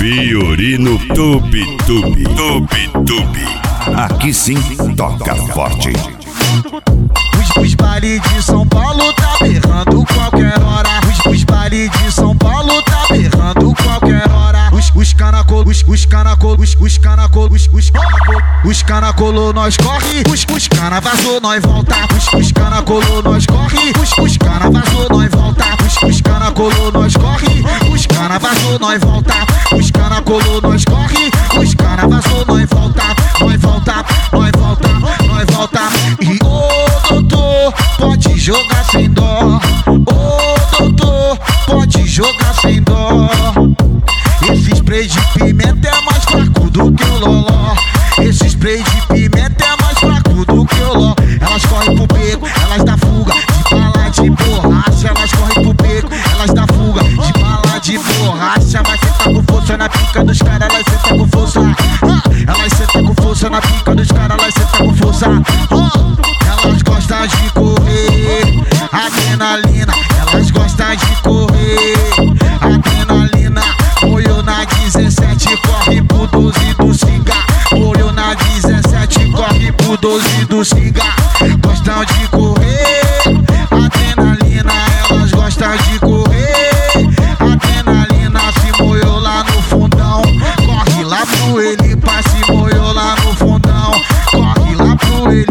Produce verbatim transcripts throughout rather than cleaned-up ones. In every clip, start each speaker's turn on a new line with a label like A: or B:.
A: Fiorino Tube Tube Tube Tube. Aqui sim toca forte.
B: Os, os baile de São Paulo tá berrando qualquer hora. Os, os baile de São Paulo tá berrando qualquer hora. Os, os canacol, os, os canacol, os, os canacol, os, os canacol, os canacolou nós corre. Os, os cana vazou nós volta. Os, os canacolou nós corre. Os, os cana vazou nós volta. Os, os canacolou nós corre. Os cana vazou nós volta. Os canacolou nós corre. Os cana vazou nós volta. Nós volta, nós volta, nós volta. E ô doutor, pode jogar sem dó. Ô doutor, pode jogar sem dó. Esse spray de pimenta é mais fraco do que o loló. Esse spray de pimenta é mais fraco do que o loló. Elas correm pro beco, elas dá fuga de bala de borracha. Elas correm pro beco, elas dá fuga de bala de borracha. Mas cê tá com força na pica dos caras, elas cê tá com força. Elas sentam com força na pica dos caras, elas sentam com força. Elas gostam de correr, adrenalina. Elas gostam de correr, adrenalina. Olhou na dezessete, corre pro doze do cigarro. Olhou na dezessete, corre pro doze do cigarro. Gostam de correr, adrenalina. Elas gostam de correr, adrenalina. Se molhou lá no fundão, corre lá pro ele. Se molhou lá no fundão, corre lá pro ele.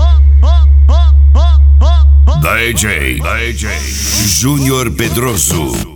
A: D J, D J Júnior Pedroso.